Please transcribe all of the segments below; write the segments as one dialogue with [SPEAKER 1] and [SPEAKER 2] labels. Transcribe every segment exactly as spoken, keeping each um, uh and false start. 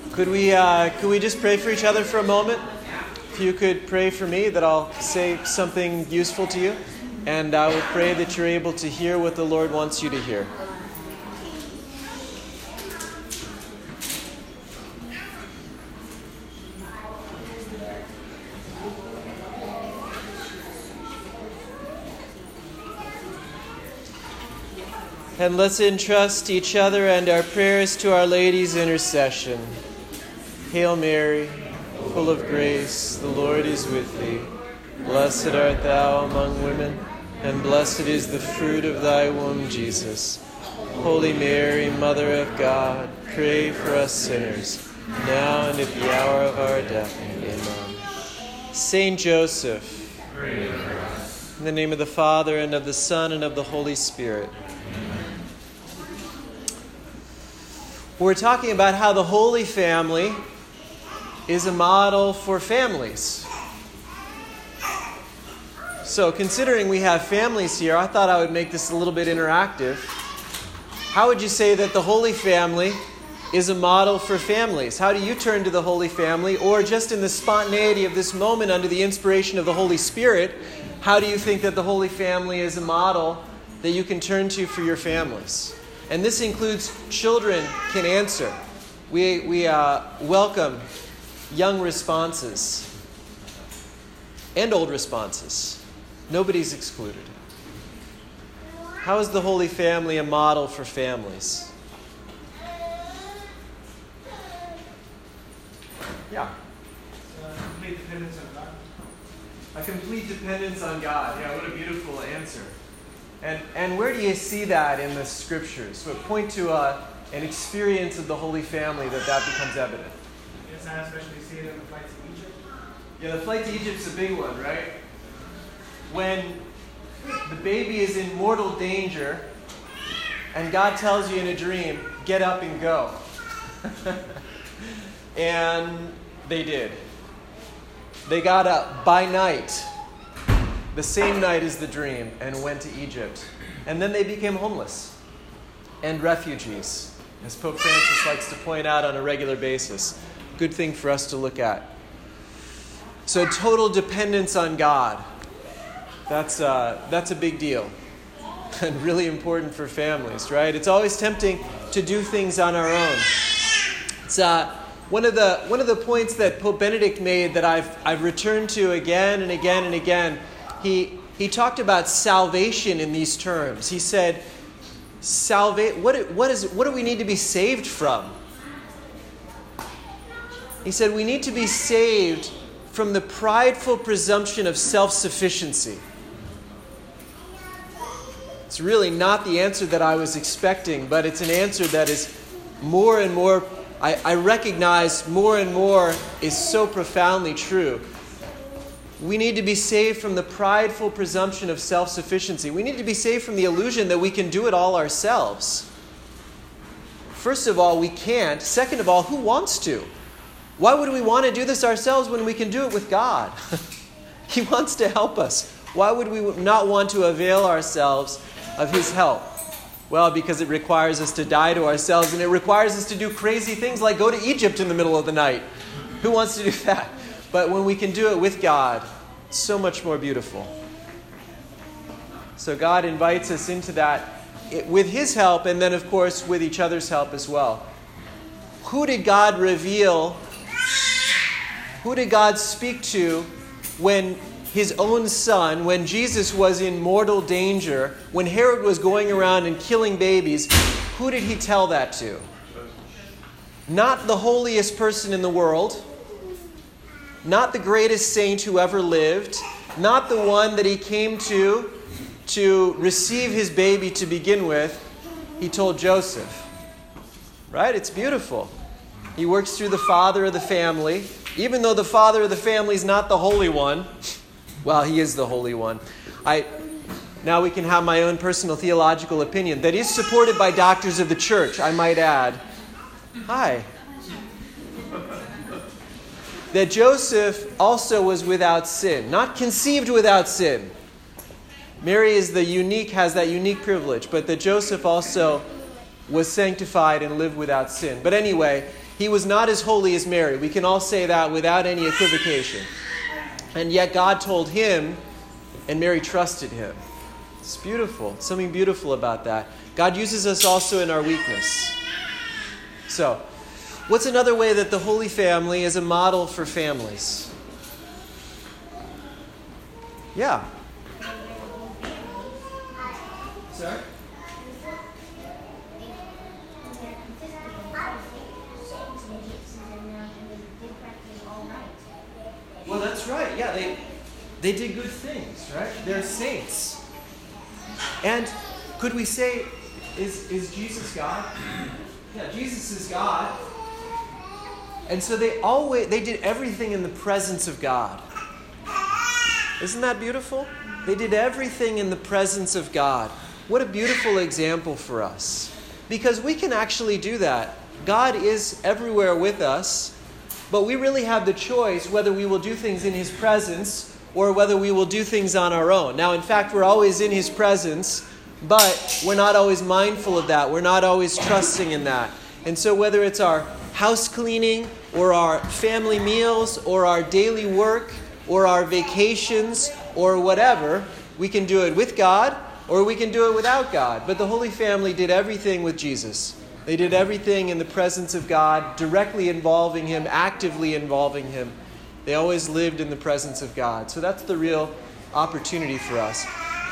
[SPEAKER 1] Could we uh, could we just pray for each other for a moment? If you could pray for me that I'll say something useful to you, and I will pray that you're able to hear what the Lord wants you to hear. And let's entrust each other and our prayers to Our Lady's intercession. Hail Mary, full of grace, the Lord is with thee. Blessed art thou among women, and blessed is the fruit of thy womb, Jesus. Holy Mary, Mother of God, pray for us sinners, now and at the hour of our death. Amen. Saint Joseph, pray for us. In the name of the Father, and of the Son, and of the Holy Spirit. We're talking about how the Holy Family is a model for families. So considering we have families here, I thought I would make this a little bit interactive. How would you say that the Holy Family is a model for families? How do you turn to the Holy Family? Or just in the spontaneity of this moment under the inspiration of the Holy Spirit, how do you think that the Holy Family is a model that you can turn to for your families? And this includes children can answer. We, we uh, welcome young responses and old responses. Nobody's excluded. How is the Holy Family a model for families? Yeah.
[SPEAKER 2] Uh, complete dependence on God.
[SPEAKER 1] A complete dependence on God. Yeah, what a beautiful answer. And and where do you see that in the Scriptures? So point to a, an experience of the Holy Family that that becomes evident.
[SPEAKER 2] Yes, I especially see it in the flight to Egypt.
[SPEAKER 1] Yeah, the flight to Egypt's a big one, right? When the baby is in mortal danger, and God tells you in a dream, get up and go. And they did. They got up by night, the same night as the dream, and went to Egypt. And then they became homeless and refugees, as Pope Francis likes to point out on a regular basis. Good thing for us to look at. So total dependence on God. That's, uh, that's a big deal. And really important for families, right? It's always tempting to do things on our own. It's uh, one of the one of the points that Pope Benedict made that I've I've returned to again and again and again. He he talked about salvation in these terms. He said, "Salva- what what is what do we need to be saved from?" He said, "We need to be saved from the prideful presumption of self-sufficiency." It's really not the answer that I was expecting, but it's an answer that is more and more, I, I recognize more and more is so profoundly true. We need to be saved from the prideful presumption of self-sufficiency. We need to be saved from the illusion that we can do it all ourselves. First of all, we can't. Second of all, who wants to? Why would we want to do this ourselves when we can do it with God? He wants to help us. Why would we not want to avail ourselves of His help? Well, because it requires us to die to ourselves, and it requires us to do crazy things like go to Egypt in the middle of the night. Who wants to do that? But when we can do it with God, it's so much more beautiful. So God invites us into that with His help, and then, of course, with each other's help as well. Who did God reveal? Who did God speak to when His own Son, when Jesus was in mortal danger, when Herod was going around and killing babies? Who did He tell that to? Not the holiest person in the world. Not the greatest saint who ever lived. Not the one that He came to to receive His baby to begin with. He told Joseph. Right? It's beautiful. He works through the father of the family. Even though the father of the family is not the Holy One. Well, he is the Holy One. I now we can have my own personal theological opinion that is supported by doctors of the church, I might add. Hi. That Joseph also was without sin, not conceived without sin. Mary is the unique, has that unique privilege, but that Joseph also was sanctified and lived without sin. But anyway, He was not as holy as Mary. We can all say that without any equivocation. And yet God told him, and Mary trusted him. It's beautiful. Something beautiful about that. God uses us also in our weakness. So, what's another way that the Holy Family is a model for families? Yeah. Sorry? Well, that's right. Yeah, they they did good things, right? They're saints. And could we say, is is Jesus God? Yeah, Jesus is God. And so they always they did everything in the presence of God. Isn't that beautiful? They did everything in the presence of God. What a beautiful example for us. Because we can actually do that. God is everywhere with us, but we really have the choice whether we will do things in His presence or whether we will do things on our own. Now, in fact, we're always in His presence, but we're not always mindful of that. We're not always trusting in that. And so whether it's our house cleaning or our family meals or our daily work or our vacations or whatever, we can do it with God or we can do it without God. But the Holy Family did everything with Jesus. They did everything in the presence of God, directly involving Him, actively involving Him. They always lived in the presence of God. So that's the real opportunity for us.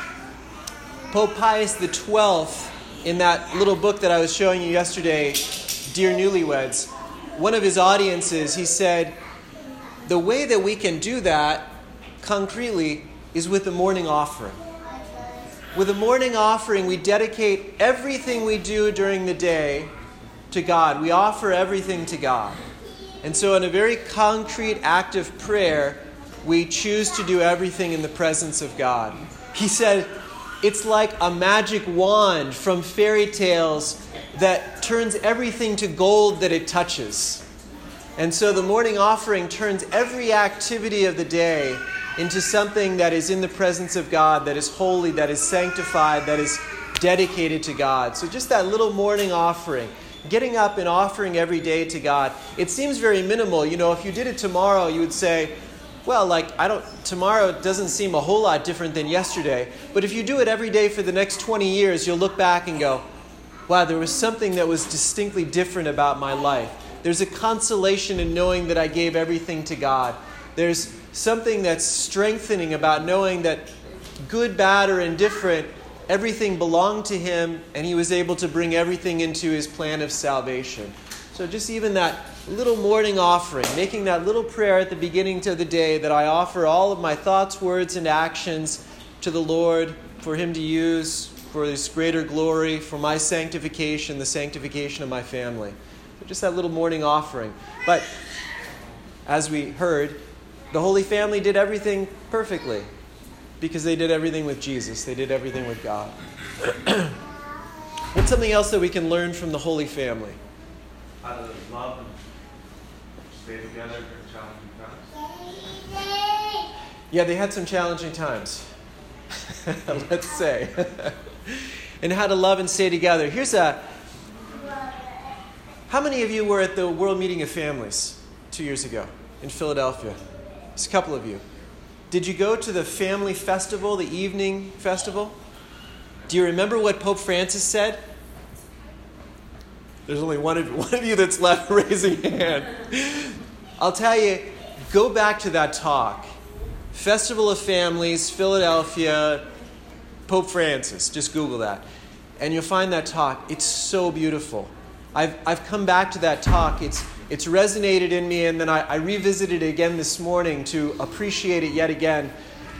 [SPEAKER 1] Pope Pius the twelfth, in that little book that I was showing you yesterday, Dear Newlyweds, one of his audiences, he said, the way that we can do that concretely is with the morning offering. With the morning offering, we dedicate everything we do during the day to God. We offer everything to God. And so in a very concrete act of prayer, we choose to do everything in the presence of God. He said, it's like a magic wand from fairy tales that turns everything to gold that it touches. And so the morning offering turns every activity of the day into something that is in the presence of God, that is holy, that is sanctified, that is dedicated to God. So just that little morning offering, getting up and offering every day to God, it seems very minimal. You know, if you did it tomorrow, you would say, well, like, I don't, tomorrow doesn't seem a whole lot different than yesterday. But if you do it every day for the next twenty years, you'll look back and go, wow, there was something that was distinctly different about my life. There's a consolation in knowing that I gave everything to God. There's something that's strengthening about knowing that good, bad, or indifferent, everything belonged to Him, and He was able to bring everything into His plan of salvation. So just even that little morning offering, making that little prayer at the beginning of the day that I offer all of my thoughts, words, and actions to the Lord for Him to use for His greater glory, for my sanctification, the sanctification of my family. So just that little morning offering. But as we heard, the Holy Family did everything perfectly because they did everything with Jesus. They did everything with God. What's something else that we can learn from the Holy Family?
[SPEAKER 3] How to love and stay together during challenging times.
[SPEAKER 1] Yeah, they had some challenging times. Let's say. And how to love and stay together. Here's a... How many of you were at the World Meeting of Families two years ago in Philadelphia? Just a couple of you. Did you go to the family festival, the evening festival? Do you remember what Pope Francis said? There's only one of, one of you that's left raising your hand. I'll tell you, go back to that talk. Festival of Families, Philadelphia, Pope Francis. Just Google that. And you'll find that talk. It's so beautiful. I've I've come back to that talk. It's it's resonated in me, and then I, I revisited it again this morning to appreciate it yet again.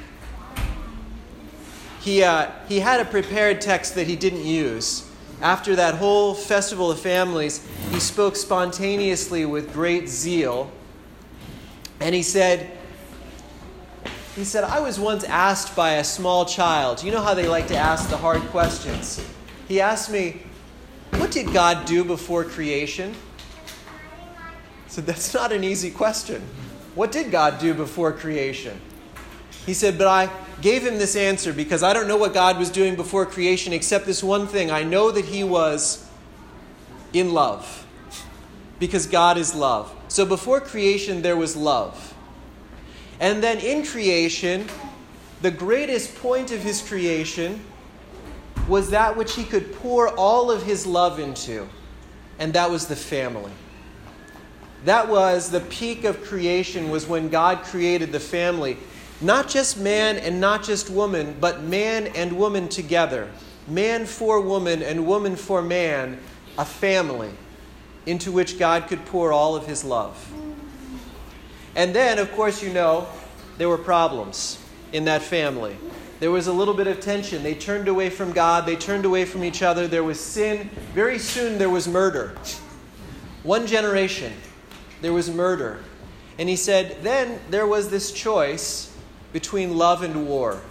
[SPEAKER 1] He uh, he had a prepared text that he didn't use. After that whole Festival of Families, he spoke spontaneously with great zeal. And he said, he said, I was once asked by a small child. You know how they like to ask the hard questions. He asked me, what did God do before creation? I said, that's not an easy question. What did God do before creation? He said, but I gave him this answer because I don't know what God was doing before creation except this one thing. I know that He was in love. because God is love. So before creation, there was love. And then in creation, the greatest point of his creation was that which he could pour all of his love into, and that was the family. That was the peak of creation, was when God created the family. Not just man and not just woman, but man and woman together. Man for woman and woman for man, a family into which God could pour all of his love. And then, of course, you know, there were problems in that family. There was a little bit of tension. They turned away from God. They turned away from each other. There was sin. Very soon there was murder. One generation, there was murder. And he said, then there was this choice between love and war.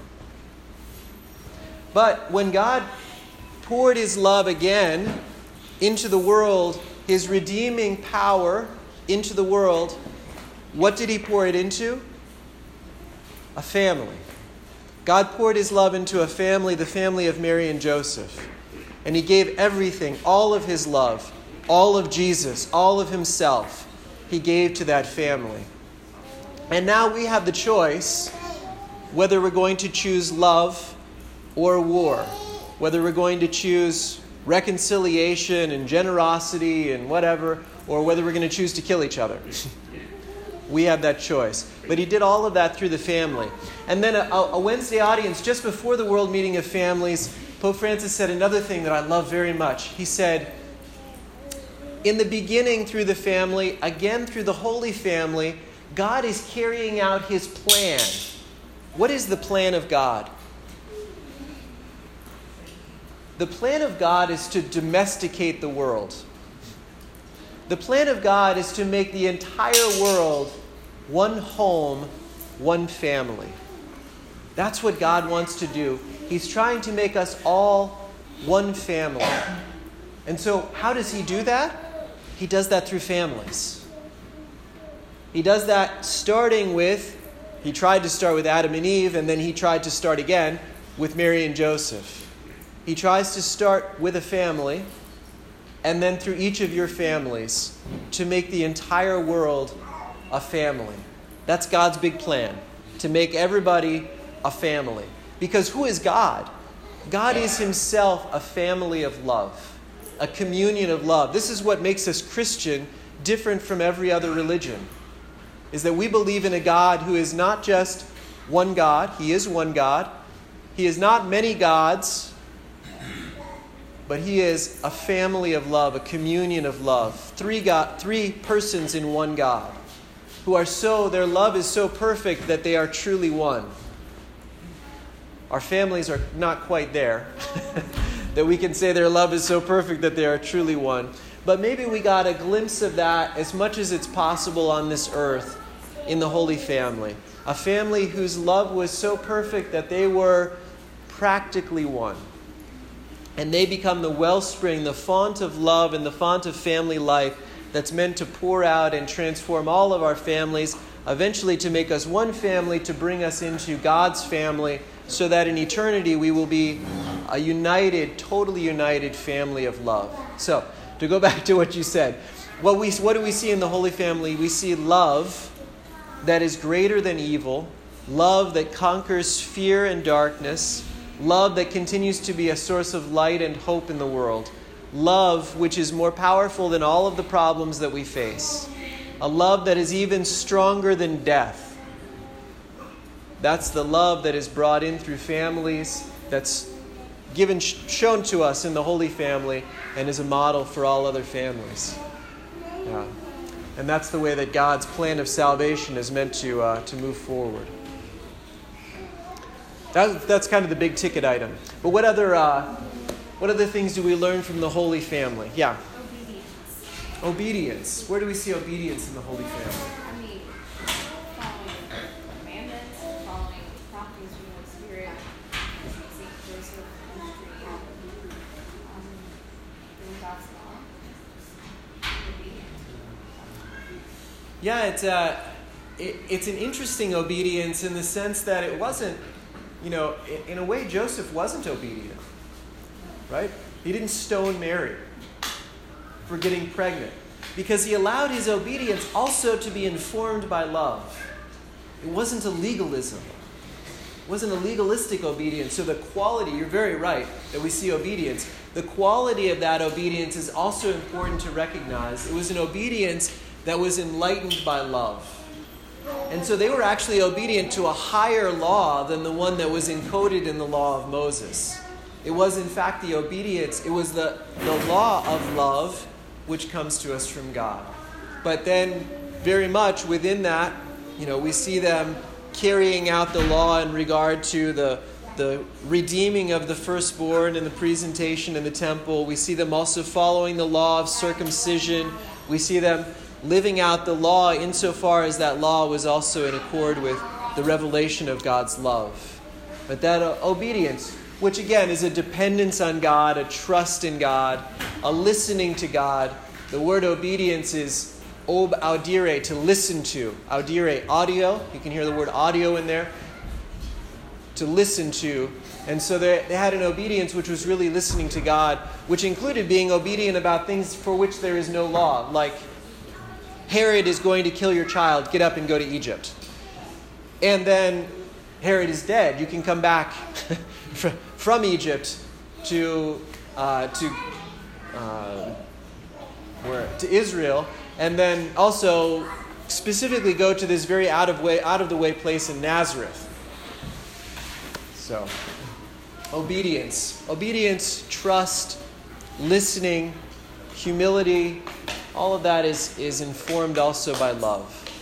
[SPEAKER 1] But when God poured his love again into the world, his redeeming power into the world, what did he pour it into? A family. God poured his love into a family, the family of Mary and Joseph. And he gave everything, all of his love, all of Jesus, all of himself, he gave to that family. And now we have the choice whether we're going to choose love or war, whether we're going to choose reconciliation and generosity and whatever, or whether we're going to choose to kill each other. We have that choice. But he did all of that through the family. And then a, a Wednesday audience, just before the World Meeting of Families, Pope Francis said another thing that I love very much. He said, in the beginning through the family, again through the Holy Family, God is carrying out his plan. What is the plan of God? The plan of God is to domesticate the world. The plan of God is to make the entire world one home, one family. That's what God wants to do. He's trying to make us all one family. And so how does he do that? He does that through families. He does that starting with, he tried to start with Adam and Eve, and then he tried to start again with Mary and Joseph. He tries to start with a family, and then through each of your families, to make the entire world a family. That's God's big plan, to make everybody a family. Because who is God? God is himself a family of love, a communion of love. This is what makes us Christian different from every other religion, is that we believe in a God who is not just one God. He is one God. He is not many gods, but he is a family of love, a communion of love. Three God, three persons in one God, who are so, their love is so perfect that they are truly one. Our families are not quite there, that we can say their love is so perfect that they are truly one. But maybe we got a glimpse of that as much as it's possible on this earth in the Holy Family. A family whose love was so perfect that they were practically one. And they become the wellspring, the font of love and the font of family life that's meant to pour out and transform all of our families, eventually to make us one family, to bring us into God's family, so that in eternity we will be a united, totally united family of love. So, to go back to what you said, what we what do we see in the Holy Family? We see love that is greater than evil, love that conquers fear and darkness, love that continues to be a source of light and hope in the world, love which is more powerful than all of the problems that we face, a love that is even stronger than death. That's the love that is brought in through families, that's given, shown to us in the Holy Family, and is a model for all other families. Yeah. And that's the way that God's plan of salvation is meant to uh, to move forward. That, that's kind of the big ticket item. But what other uh, what other things do we learn from the Holy Family? Yeah.
[SPEAKER 4] Obedience.
[SPEAKER 1] Obedience. Where do we see obedience in the Holy Family?
[SPEAKER 4] I mean, following commandments, following promptings from the Holy Spirit, Saint Joseph, ministry, um, doing God's law, obedience.
[SPEAKER 1] Yeah, it's uh, it, it's an interesting obedience in the sense that it wasn't, you know, in, in a way Joseph wasn't obedient, right? He didn't stone Mary for getting pregnant. because he allowed his obedience also to be informed by love. It wasn't a legalism. It wasn't a legalistic obedience. So the quality, you're very right, that we see obedience. The quality of that obedience is also important to recognize. It was an obedience that was enlightened by love. And so they were actually obedient to a higher law than the one that was encoded in the law of Moses. It was, in fact, the obedience, it was the, the law of love which comes to us from God. But then, very much within that, you know, we see them carrying out the law in regard to the, the redeeming of the firstborn and the presentation in the temple. We see them also following the law of circumcision. We see them living out the law insofar as that law was also in accord with the revelation of God's love. But that uh, obedience, which again is a dependence on God, a trust in God, a listening to God. The word obedience is ob audire, to listen to. Audire, audio. You can hear the word audio in there. To listen to. And so they, they had an obedience which was really listening to God, which included being obedient about things for which there is no law, like Herod is going to kill your child, get up and go to Egypt. And then Herod is dead. You can come back from Egypt to uh, to uh, where to Israel, and then also specifically go to this very out of way out of the way place in Nazareth. So, obedience, obedience, trust, listening, humility. All of that is, is informed also by love.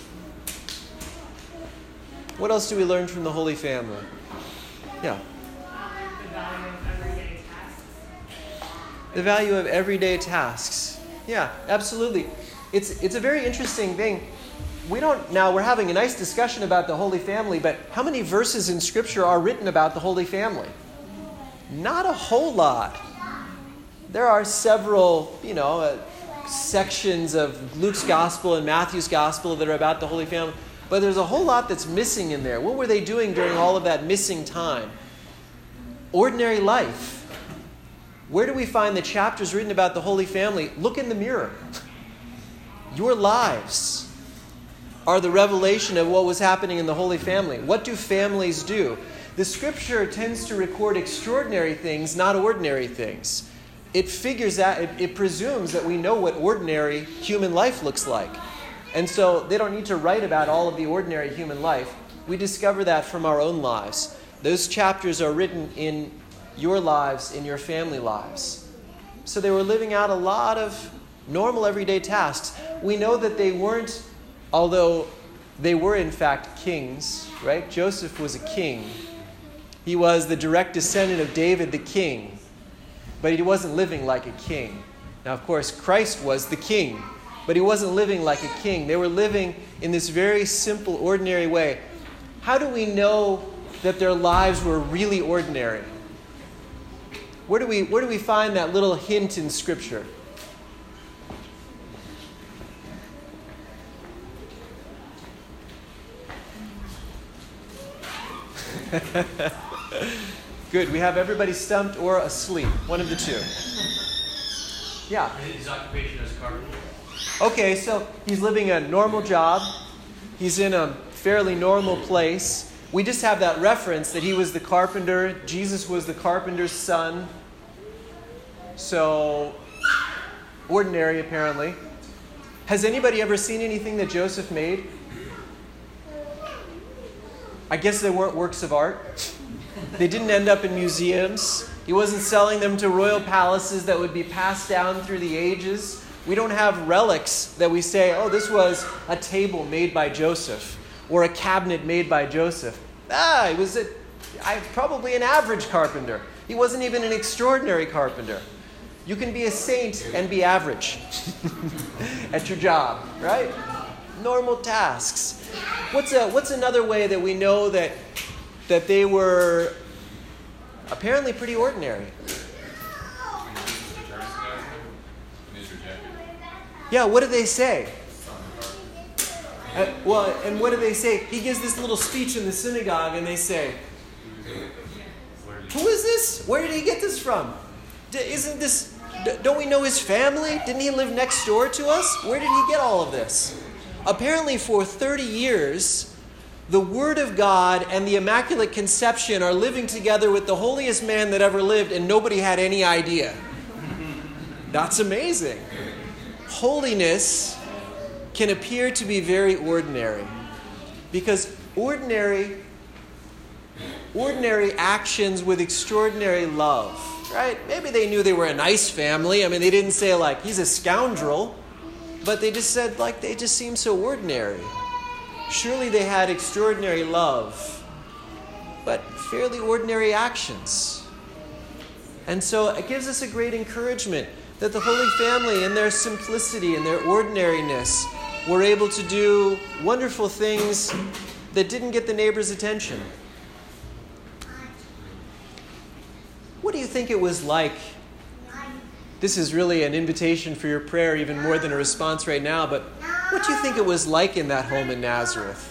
[SPEAKER 1] What else do we learn from the Holy Family? Yeah.
[SPEAKER 2] The value of everyday tasks.
[SPEAKER 1] The value of everyday tasks. Yeah, absolutely. It's it's a very interesting thing. We don't now we're having a nice discussion about the Holy Family, but how many verses in Scripture are written about the Holy Family? Not a whole lot. There are several, you know, uh, sections of Luke's Gospel and Matthew's Gospel that are about the Holy Family. But there's a whole lot that's missing in there. What were they doing during all of that missing time? Ordinary life. Where do we find the chapters written about the Holy Family? Look in the mirror. Your lives are the revelation of what was happening in the Holy Family. What do families do? The Scripture tends to record extraordinary things, not ordinary things. It figures out, it, it presumes that we know what ordinary human life looks like. And so they don't need to write about all of the ordinary human life. We discover that from our own lives. Those chapters are written in your lives, in your family lives. So they were living out a lot of normal everyday tasks. We know that they weren't, although they were in fact kings, right? Joseph was a king. He was the direct descendant of David the king. But he wasn't living like a king. Now, of course, Christ was the king. But he wasn't living like a king. They were living in this very simple, ordinary way. How do we know that their lives were really ordinary? Where do we, where do we find that little hint in Scripture? Good. We have everybody stumped or asleep. One of the two. Yeah.
[SPEAKER 3] His occupation as a carpenter.
[SPEAKER 1] Okay, so he's living a normal job. He's in a fairly normal place. We just have that reference that he was the carpenter. Jesus was the carpenter's son. So, ordinary apparently. Has anybody ever seen anything that Joseph made? I guess they weren't works of art. They didn't end up in museums. He wasn't selling them to royal palaces that would be passed down through the ages. We don't have relics that we say, oh, this was a table made by Joseph or a cabinet made by Joseph. Ah, he was a, I, probably an average carpenter. He wasn't even an extraordinary carpenter. You can be a saint and be average at your job, right? Normal tasks. What's a, what's another way that we know that that they were apparently pretty ordinary? Yeah, what do they say? Uh, well, and what do they say? He gives this little speech in the synagogue, and they say, "Who is this? Where did he get this from? D- isn't this D- don't we know his family? Didn't he live next door to us? Where did he get all of this? Apparently for thirty years, the Word of God and the Immaculate Conception are living together with the holiest man that ever lived, and nobody had any idea. That's amazing. Holiness can appear to be very ordinary, because ordinary, ordinary actions with extraordinary love, right? Maybe they knew they were a nice family. I mean, they didn't say like, he's a scoundrel, but they just said like, they just seem so ordinary. Surely they had extraordinary love, but fairly ordinary actions. And so it gives us a great encouragement that the Holy Family, in their simplicity and their ordinariness, were able to do wonderful things that didn't get the neighbor's attention. What do you think it was like? This is really an invitation for your prayer, even more than a response right now, but what do you think it was like in that home in Nazareth?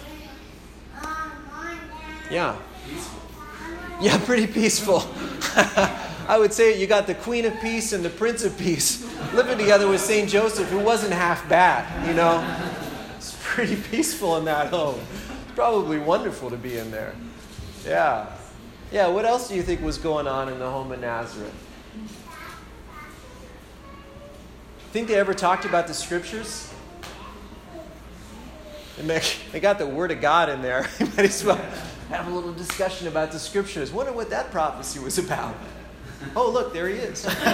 [SPEAKER 1] Yeah. Yeah, pretty peaceful. I would say you got the Queen of Peace and the Prince of Peace living together with Saint Joseph, who wasn't half bad, you know. It's pretty peaceful in that home. It's probably wonderful to be in there. Yeah. Yeah, what else do you think was going on in the home of Nazareth? Think they ever talked about the Scriptures? They got the Word of God in there. You might as well have a little discussion about the Scriptures. Wonder what that prophecy was about. Oh, look, there he is. There's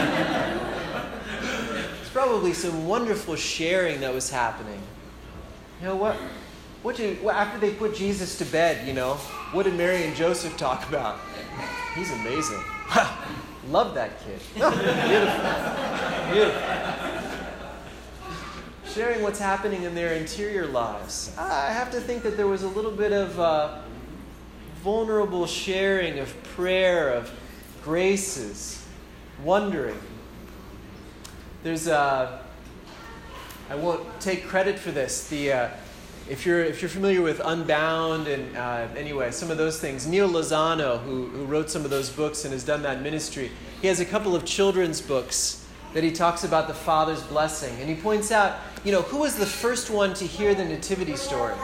[SPEAKER 1] probably some wonderful sharing that was happening. You know what? What did, well, after they put Jesus to bed, you know, what did Mary and Joseph talk about? He's amazing. Love that kid. Beautiful. Beautiful. Sharing what's happening in their interior lives. I have to think that there was a little bit of uh, vulnerable sharing of prayer, of graces, wondering. There's a, I won't take credit for this. The uh, if you're if you're familiar with Unbound and uh, anyway, some of those things, Neil Lozano, who who wrote some of those books and has done that ministry, he has a couple of children's books that he talks about the Father's blessing, and he points out, you know, who was the first one to hear the nativity story?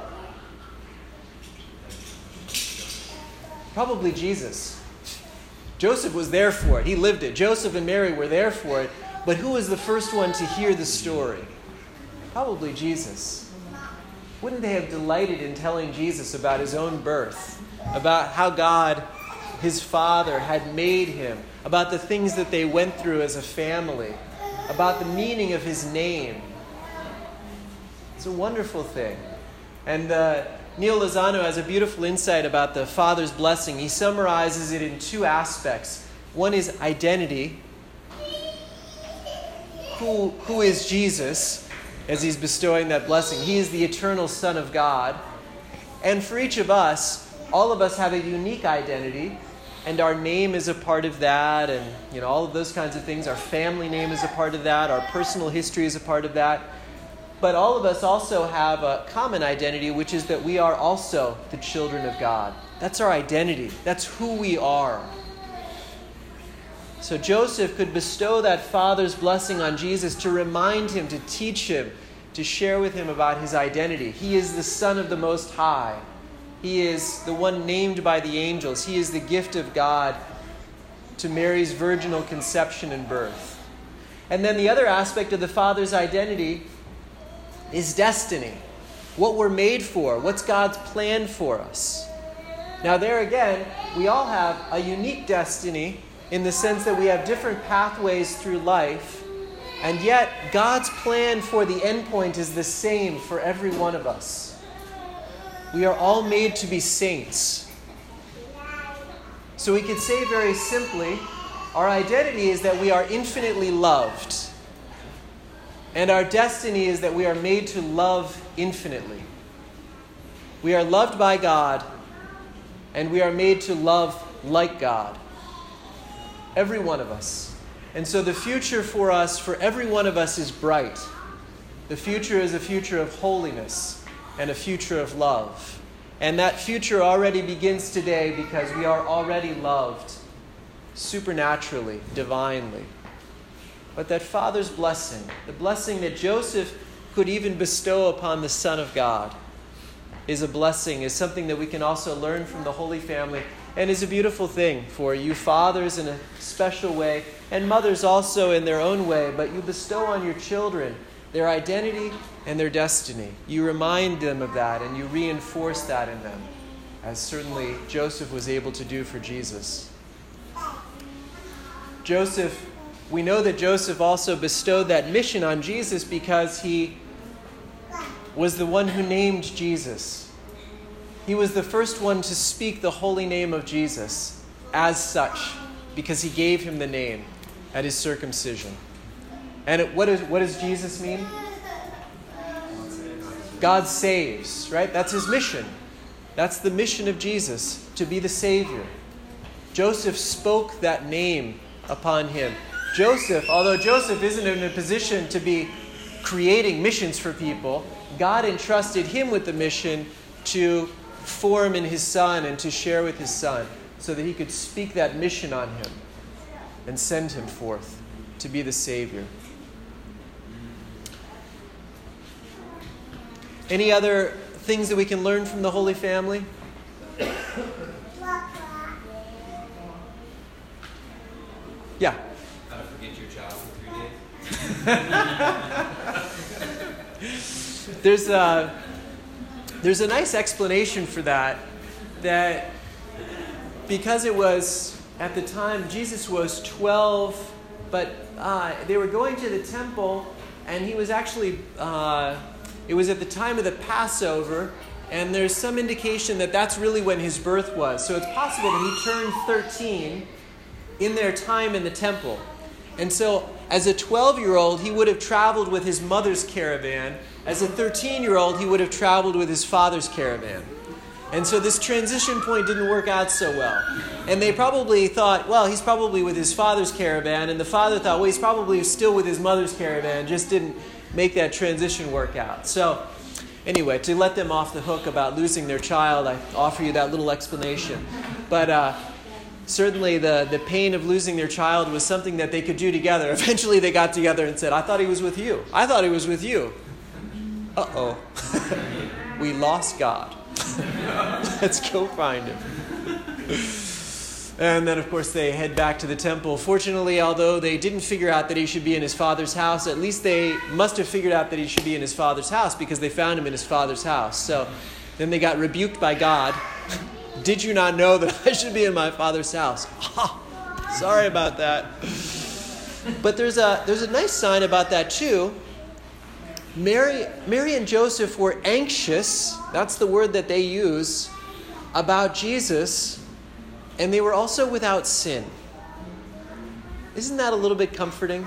[SPEAKER 1] Probably Jesus. Joseph was there for it. He lived it. Joseph and Mary were there for it. But who was the first one to hear the story? Probably Jesus. Wouldn't they have delighted in telling Jesus about his own birth, about how God, his Father, had made him, about the things that they went through as a family, about the meaning of his name? It's a wonderful thing. And uh, Neil Lozano has a beautiful insight about the Father's blessing. He summarizes it in two aspects. One is identity. Who, who is Jesus as he's bestowing that blessing? He is the eternal Son of God. And for each of us, all of us have a unique identity, and our name is a part of that, and you know all of those kinds of things. Our family name is a part of that. Our personal history is a part of that. But all of us also have a common identity, which is that we are also the children of God. That's our identity. That's who we are. So Joseph could bestow that Father's blessing on Jesus to remind him, to teach him, to share with him about his identity. He is the Son of the Most High. He is the one named by the angels. He is the gift of God to Mary's virginal conception and birth. And then the other aspect of the Father's identity is destiny. What we're made for. What's God's plan for us. Now there again, we all have a unique destiny in the sense that we have different pathways through life, and yet God's plan for the end point is the same for every one of us. We are all made to be saints. So we could say very simply, our identity is that we are infinitely loved. And our destiny is that we are made to love infinitely. We are loved by God, and we are made to love like God. Every one of us. And so the future for us, for every one of us, is bright. The future is a future of holiness and a future of love. And that future already begins today because we are already loved supernaturally, divinely. but that Father's blessing, the blessing that Joseph could even bestow upon the Son of God, is a blessing, is something that we can also learn from the Holy Family, and is a beautiful thing for you fathers in a special way, and mothers also in their own way, but you bestow on your children their identity and their destiny. You remind them of that, and you reinforce that in them, as certainly Joseph was able to do for Jesus. Joseph, we know that Joseph also bestowed that mission on Jesus because he was the one who named Jesus. He was the first one to speak the holy name of Jesus as such, because he gave him the name at his circumcision. And it, what, is, what does Jesus mean? God saves, right? That's his mission. That's the mission of Jesus, to be the Savior. Joseph spoke that name upon him. Joseph, although Joseph isn't in a position to be creating missions for people, God entrusted him with the mission to form in his son and to share with his son, so that he could speak that mission on him and send him forth to be the Savior. Any other things that we can learn from the Holy Family? Yeah.
[SPEAKER 5] How to forget your child for three days?
[SPEAKER 1] There's a, there's a nice explanation for that, that because it was, at the time, Jesus was twelve, but uh, they were going to the temple, and he was actually, uh, it was at the time of the Passover, and there's some indication that that's really when his birth was. So it's possible that he turned thirteen in their time in the temple. And so as a twelve-year-old, he would have traveled with his mother's caravan. As a thirteen-year-old, he would have traveled with his father's caravan. And so this transition point didn't work out so well. And they probably thought, well, he's probably with his father's caravan. And the father thought, well, he's probably still with his mother's caravan, just didn't make that transition work out. So anyway, to let them off the hook about losing their child, I offer you that little explanation. But uh, certainly the, the pain of losing their child was something that they could do together. Eventually they got together and said, I thought he was with you. I thought he was with you. Uh-oh. We lost God. Let's go find him. And then, of course, they head back to the temple. Fortunately, although they didn't figure out that he should be in his father's house, at least they must have figured out that he should be in his father's house, because they found him in his father's house. So then they got rebuked by God. Did you not know that I should be in my father's house? Oh, sorry about that. But there's a there's a nice sign about that too. Mary, Mary and Joseph were anxious, that's the word that they use, about Jesus, and they were also without sin. Isn't that a little bit comforting?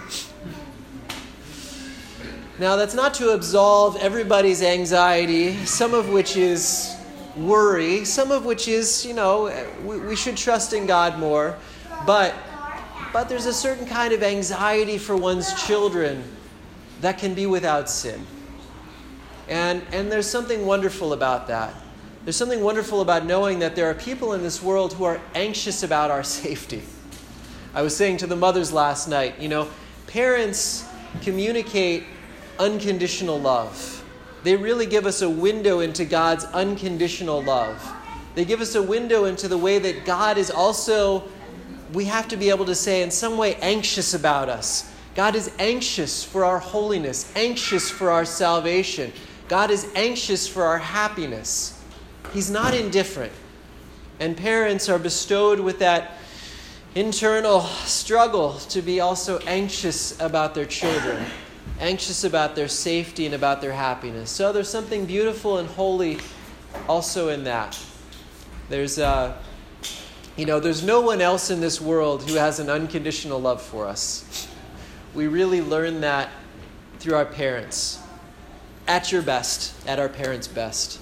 [SPEAKER 1] Now, that's not to absolve everybody's anxiety, some of which is worry, some of which is, you know, we, we should trust in God more, but, but there's a certain kind of anxiety for one's children that can be without sin. And, and there's something wonderful about that. There's something wonderful about knowing that there are people in this world who are anxious about our safety. I was saying to the mothers last night, you know, parents communicate unconditional love. They really give us a window into God's unconditional love. They give us a window into the way that God is also, we have to be able to say, in some way anxious about us. God is anxious for our holiness, anxious for our salvation. God is anxious for our happiness. He's not indifferent. And parents are bestowed with that internal struggle to be also anxious about their children, anxious about their safety and about their happiness. So there's something beautiful and holy also in that. There's, uh, you know, there's no one else in this world who has an unconditional love for us. We really learn that through our parents. At your best, at our parents' best.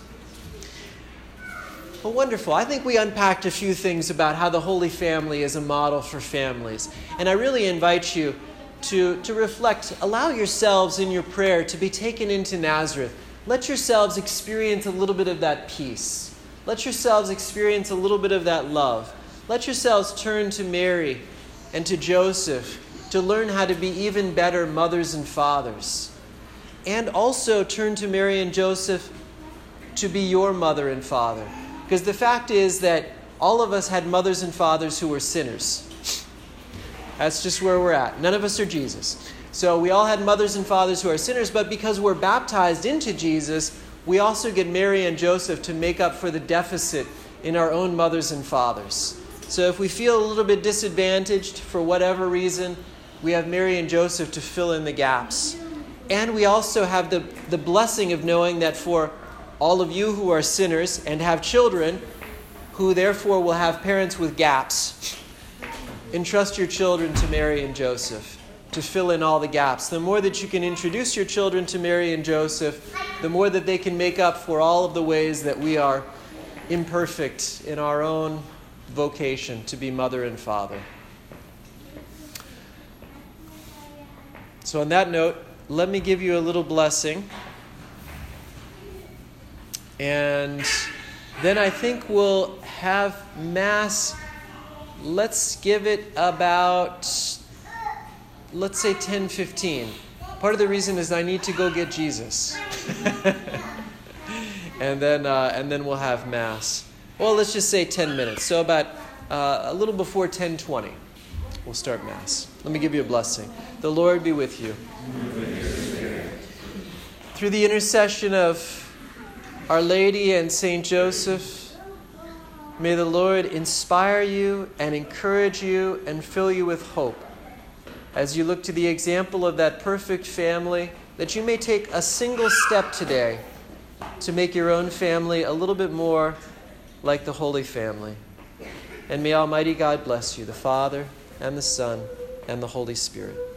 [SPEAKER 1] Well, wonderful. I think we unpacked a few things about how the Holy Family is a model for families. And I really invite you to, to reflect. Allow yourselves in your prayer to be taken into Nazareth. Let yourselves experience a little bit of that peace. Let yourselves experience a little bit of that love. Let yourselves turn to Mary and to Joseph to learn how to be even better mothers and fathers. And also turn to Mary and Joseph to be your mother and father. Because the fact is that all of us had mothers and fathers who were sinners. That's just where we're at. None of us are Jesus. So we all had mothers and fathers who are sinners, but because we're baptized into Jesus, we also get Mary and Joseph to make up for the deficit in our own mothers and fathers. So if we feel a little bit disadvantaged for whatever reason, we have Mary and Joseph to fill in the gaps. And we also have the, the blessing of knowing that for all of you who are sinners and have children, who therefore will have parents with gaps, entrust your children to Mary and Joseph to fill in all the gaps. The more that you can introduce your children to Mary and Joseph, the more that they can make up for all of the ways that we are imperfect in our own vocation to be mother and father. So on that note, let me give you a little blessing. And then I think we'll have Mass. Let's give it about, let's say ten fifteen. Part of the reason is I need to go get Jesus. and then uh, and then we'll have Mass. Well, let's just say ten minutes. So about uh, a little before ten twenty, we'll start Mass. Let me give you a blessing. The Lord be with you. Through the intercession of Our Lady and Saint Joseph, may the Lord inspire you and encourage you and fill you with hope as you look to the example of that perfect family, that you may take a single step today to make your own family a little bit more like the Holy Family. And may Almighty God bless you, the Father and the Son and the Holy Spirit.